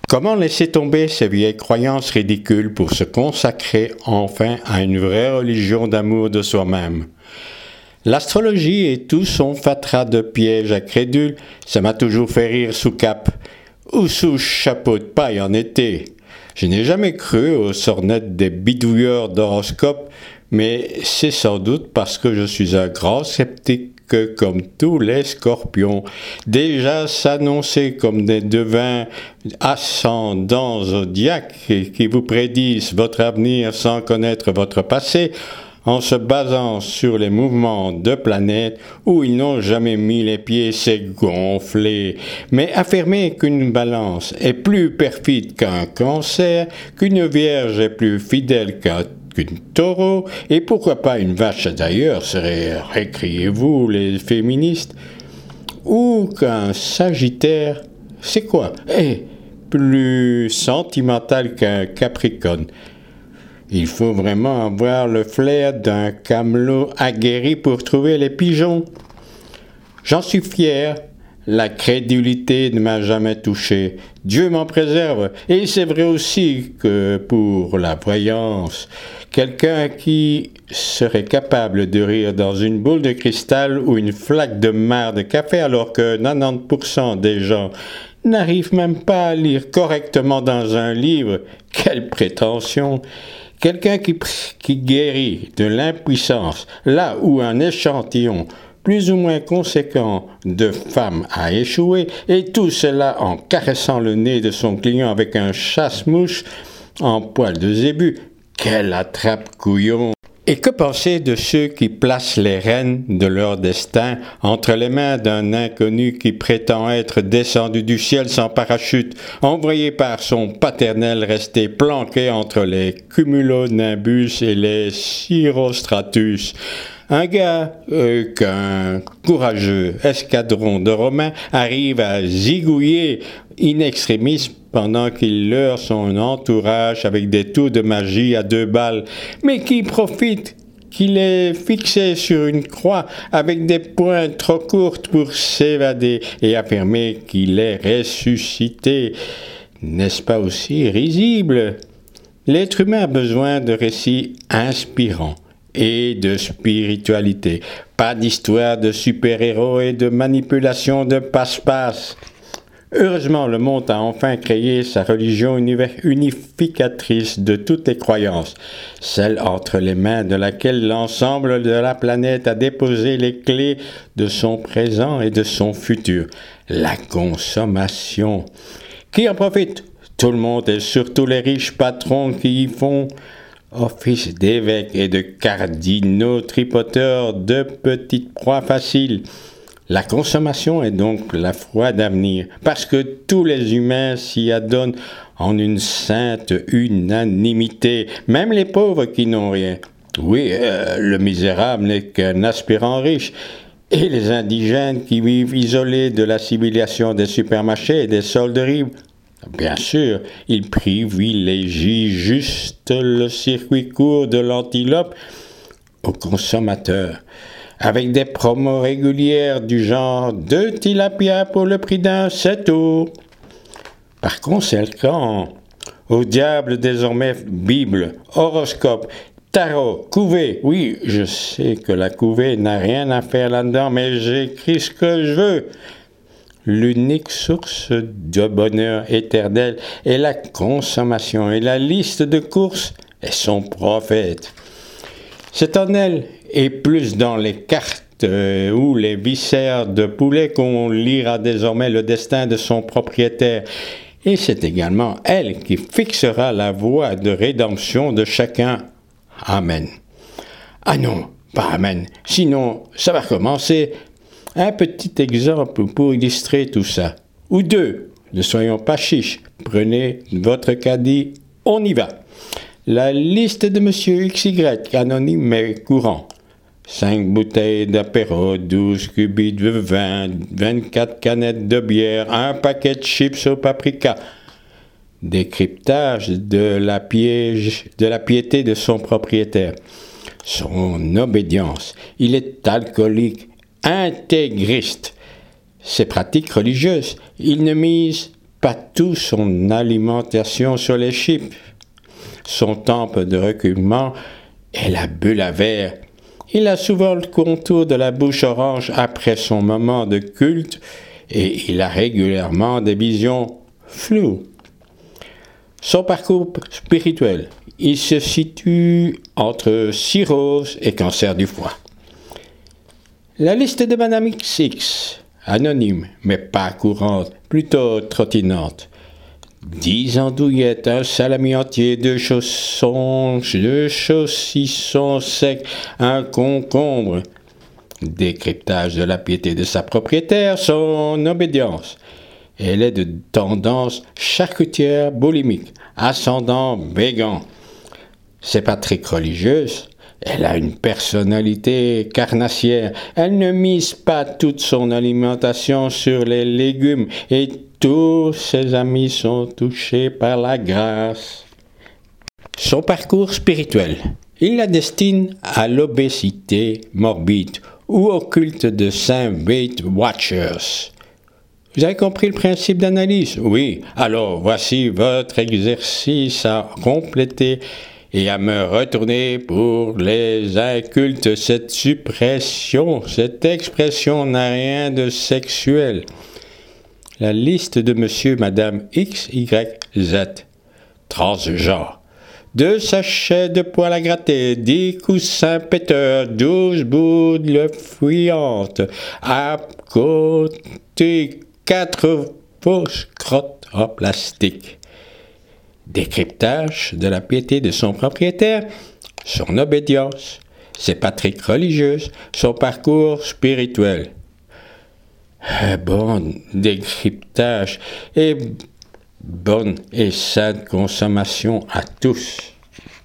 Comment laisser tomber ces vieilles croyances ridicules pour se consacrer enfin à une vraie religion d'amour de soi-même? L'astrologie et tout son fatras de pièges à crédules, ça m'a toujours fait rire sous cape, ou sous chapeau de paille en été. Je n'ai jamais cru aux sornettes des bidouilleurs d'horoscopes, mais c'est sans doute parce que je suis un grand sceptique que, comme tous les scorpions, déjà s'annoncer comme des devins ascendants zodiaques qui vous prédisent votre avenir sans connaître votre passé, en se basant sur les mouvements de planètes où ils n'ont jamais mis les pieds, c'est gonflé. Mais affirmer qu'une balance est plus perfide qu'un cancer, qu'une vierge est plus fidèle qu'une taureau, et pourquoi pas une vache d'ailleurs, récriez-vous les féministes, ou qu'un sagittaire, c'est quoi? Plus sentimental qu'un capricorne. Il faut vraiment avoir le flair d'un camelot aguerri pour trouver les pigeons. J'en suis fier, la crédulité ne m'a jamais touché. Dieu m'en préserve. Et c'est vrai aussi que pour la voyance, quelqu'un qui serait capable de rire dans une boule de cristal ou une flaque de marc de café alors que 90% des gens n'arrivent même pas à lire correctement dans un livre, quelle prétention! Quelqu'un qui guérit de l'impuissance, là où un échantillon plus ou moins conséquent de femmes a échoué, et tout cela en caressant le nez de son client avec un chasse-mouche en poil de zébu. Quelle attrape-couillon! Et que penser de ceux qui placent les rênes de leur destin entre les mains d'un inconnu qui prétend être descendu du ciel sans parachute, envoyé par son paternel resté planqué entre les cumulonimbus et les cirrostratus? Un gars qu'un courageux escadron de Romains arrive à zigouiller in extremis pendant qu'il leurre son entourage avec des tours de magie à 2 balles, mais qui profite qu'il est fixé sur une croix avec des pointes trop courtes pour s'évader et affirmer qu'il est ressuscité. N'est-ce pas aussi risible? L'être humain a besoin de récits inspirants et de spiritualité, pas d'histoire de super-héros et de manipulation de passe-passe. Heureusement, le monde a enfin créé sa religion unificatrice de toutes les croyances, celle entre les mains de laquelle l'ensemble de la planète a déposé les clés de son présent et de son futur, la consommation. Qui en profite? Tout le monde et surtout les riches patrons qui y font office d'évêques et de cardinaux tripoteurs de petites proies faciles. La consommation est donc la foi d'avenir, parce que tous les humains s'y adonnent en une sainte unanimité, même les pauvres qui n'ont rien. Oui, le misérable n'est qu'un aspirant riche, et les indigènes qui vivent isolés de la civilisation des supermarchés et des solderies. Bien sûr, ils privilégient juste le circuit court de l'antilope aux consommateurs, avec des promos régulières du genre 2 tilapia pour le prix d'un, c'est tout. Par conséquent, au diable désormais Bible, horoscope, tarot, couvée. Oui, je sais que la couvée n'a rien à faire là-dedans, mais j'écris ce que je veux. L'unique source de bonheur éternel est la consommation, et la liste de courses est son prophète. C'est en elle, et plus dans les cartes ou les viscères de poulet qu'on lira désormais le destin de son propriétaire. Et c'est également elle qui fixera la voie de rédemption de chacun. Amen. Ah non, pas Amen, sinon ça va recommencer. Un petit exemple pour illustrer tout ça. Ou 2, ne soyons pas chiches. Prenez votre caddie, on y va. La liste de Monsieur XY, anonyme mais courant. 5 bouteilles d'apéro, 12 cubits de vin, 24 canettes de bière, un paquet de chips au paprika. Décryptage de la piété de son propriétaire. Son obédience. Il est alcoolique, intégriste. Ses pratiques religieuses. Il ne mise pas toute son alimentation sur les chips. Son temple de recueillement est la bulle à verre. Il a souvent le contour de la bouche orange après son moment de culte et il a régulièrement des visions floues. Son parcours spirituel, il se situe entre cirrhose et cancer du foie. La liste de Madame XX, anonyme, mais pas courante, plutôt trottinante. 10 andouillettes, un salami entier, 2 saucissons secs, un concombre. Décryptage de la piété de sa propriétaire, son obédience. Elle est de tendance charcutière boulimique, ascendant végan. C'est pas très religieuse. Elle a une personnalité carnassière. Elle ne mise pas toute son alimentation sur les légumes et tous ses amis sont touchés par la grâce. Son parcours spirituel, il la destine à l'obésité morbide ou au culte de Saint Weight Watchers. Vous avez compris le principe d'analyse? Oui, alors voici votre exercice à compléter et à me retourner pour les incultes. Cette expression n'a rien de sexuel. La liste de monsieur, madame X, Y, Z. Transgenre. 2 sachets de poêle à gratter, 10 coussins péteurs, 12 boules fuyantes, à côté 4 fausses crottes en plastique. Décryptage de la piété de son propriétaire, son obédience, ses pratiques religieuses, son parcours spirituel. Bon décryptage et bonne et saine consommation à tous.